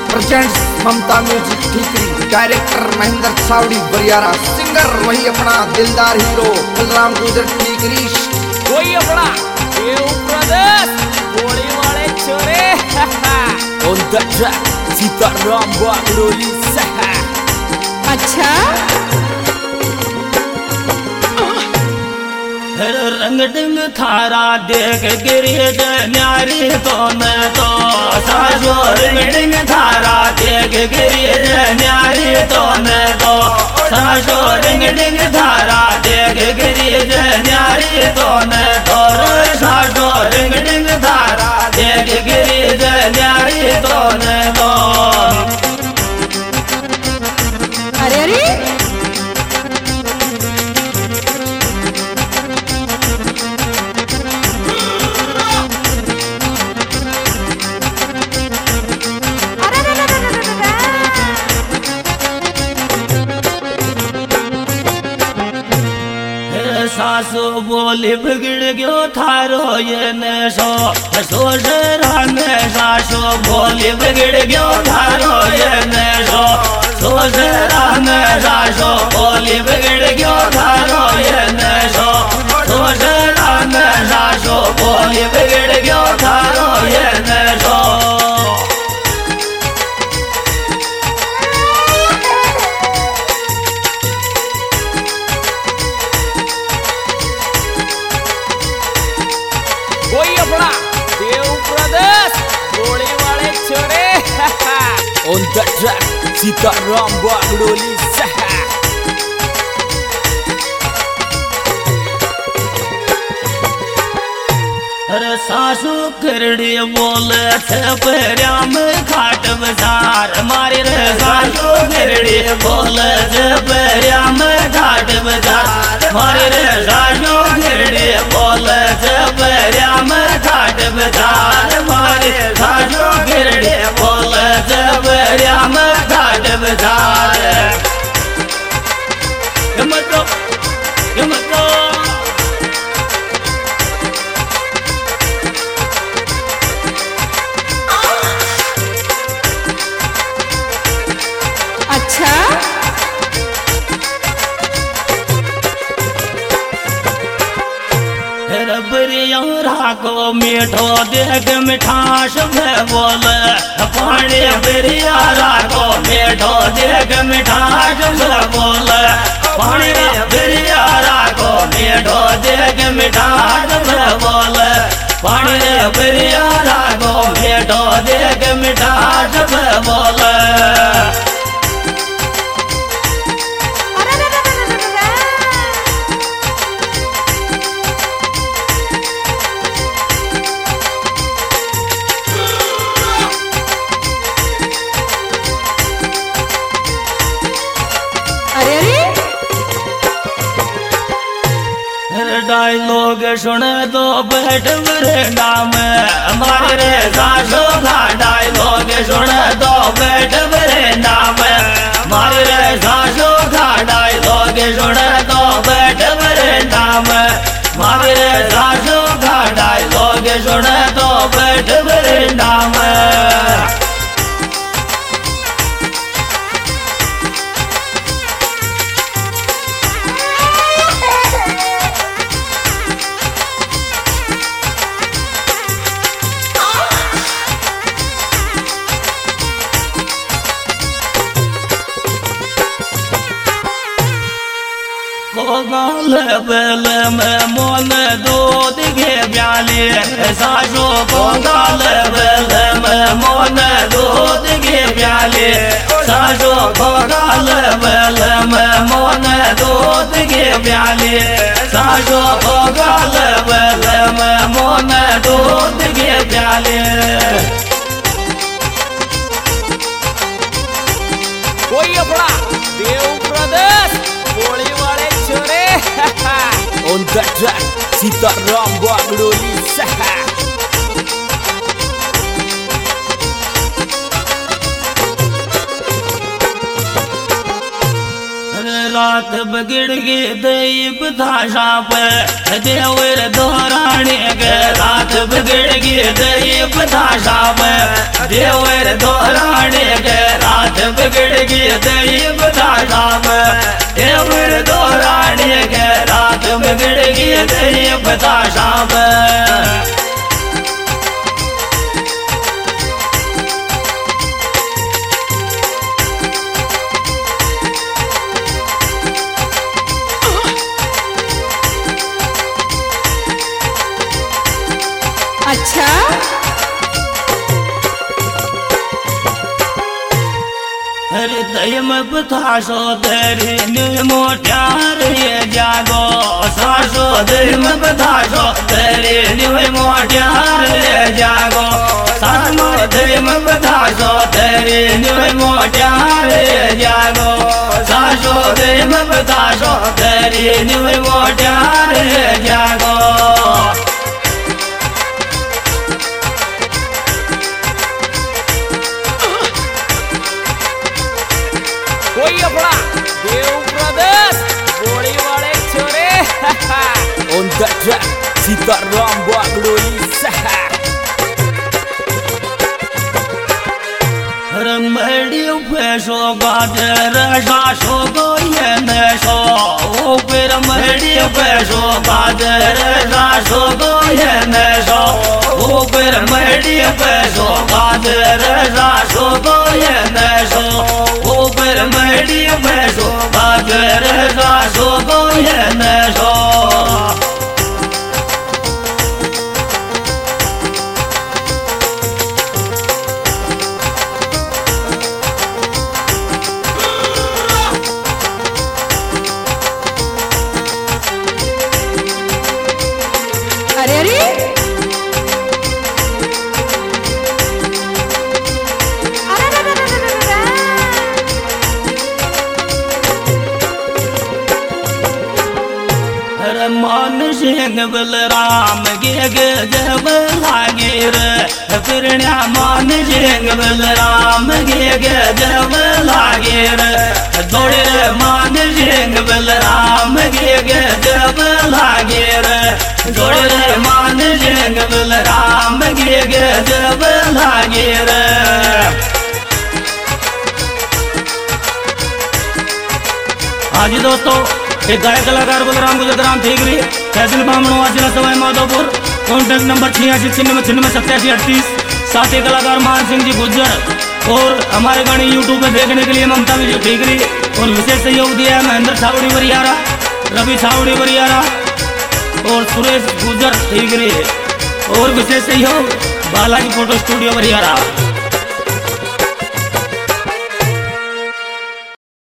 Presents Mamta music Thikri, director Mahendra Chhawri Bariyara, singer वही अपना दिलदार हीरो बलराम गुजर ठीकरी, कोई अपना देव प्रदेश गोली वाले छोरे On the track, Sitaram Bagdoli सहा। अच्छा रंग डिंग थारा देख गिरिज न्यारी तो मैं तो साजो रंग डिंग थारा देख गिरिज न्यारी तो मैं तो साजो रंग डिंग थारा देख गिरिज न्यारी तो मैं तो साजो रंग डिंग थारा देख गिरिज न्यारी तो मैं तो। अरे अरे सासू बोली बिगड़ गयो थारो ये नशो सोशरा में सासू बोली बिगड़ गयो थारो ये नशो सोशरा में सासू बोली बिगड़ गयो थारो ये नशो सोशरा में सासू बोली बिगड़ गयो थारो ये नशो। कोई अपना देव प्रदेश गोली वाले छोरे On the track, Sitaram Bagdoli सहा। अरे सासू करड़ी बोले थे पैरिया में खाट बाजार मारी रे सासू करड़ी बोले थे पैरिया में खाट बाजार मारी रे सासू करड़ी बोले थे पैरिया में खाट बाजार मारी सासू करड़ी बोले थे पैरिया में खाट बाजार। अच्छा बरिया को मीठो देख मिठास में बोले पानी बरिया को मीठो देख मिठास में बोले पानी बरिया को मीठो देख मिठास में बोले पानी बरिया को मीठो देख मिठास में बोले। डायलॉग सुन दो बैठ बरेंडा में हमारे सासू का डायलॉग सुन दो बैठ बरेंडा में हमारे सासू का डायलॉग सुन दो बैठ बरेंडा में हमारे सासू का डायलॉग सुन दो बैठ बरेंडा में। गाल बेल में मोन दूध के प्याले सासू को गाल बेल में मोन दूध के प्याले सासू को गाल बेल में मोन दूध के प्याले सासू को गाल बेल में मोन दूध के प्याले। कोई अपना देव प्रदेश गोली वाले छोरे On the track, Sitaram Bagdoli सहा। रात रात बिगड़ गई दैव धाशा पे देवर दोहराने के रात बिगड़ गई दैव धाशा पे देवर दोहराने के रात बिगड़ गई दैव धाशा पे देवर दोहराने के रात बिगड़ गई दैव धाशा पे अच्छा हृदय में बथाशो तेरे मोट्यार ये जागो सासो दिल में बथाशो तेरे मोट्यार ये जागो सासो दिल में बथाशो तेरे मोट्यार ये जागो सासो दिल में बथाशो तेरे मोट्यार ये जागो कोई अपना देव प्रदेश गोली वाले छोरे On the track, Sitaram Bagloli Saha. Remediu peso gader shaso goyene so o per remediu peso gader shaso goyene so o per remediu peso gader shaso goyene so o per remediu peso gader shaso goyene so अरे अरे मान सिंह बलराम गे जब लागे रे फिरण्या मान सिंह बलराम गे जब लागे रे दौड़े रे मान सिंह बलराम गे जब लागे रे दौड़े रे मान सिंह बलराम गे जब लागे रे हाँ जी दोस्तों एक गायक कलाकार बलराम गुजराम ठीकरी तहसील बामणवा जिला सवाई माधोपुर कॉन्टैक्ट नंबर 8696968738 साथ ही कलाकार मान सिंह जी गुज्जर और हमारे गाने यूट्यूब पे देखने के लिए ममता विजय ठीकरी और विशेष सहयोग दिया है महेंद्र छावड़ी बरियारा रवि छावड़ी बरियारा और सुरेश गुज्जर ठीकरी और विशेष सहयोग बालाजी फोटो स्टूडियो बरियारा।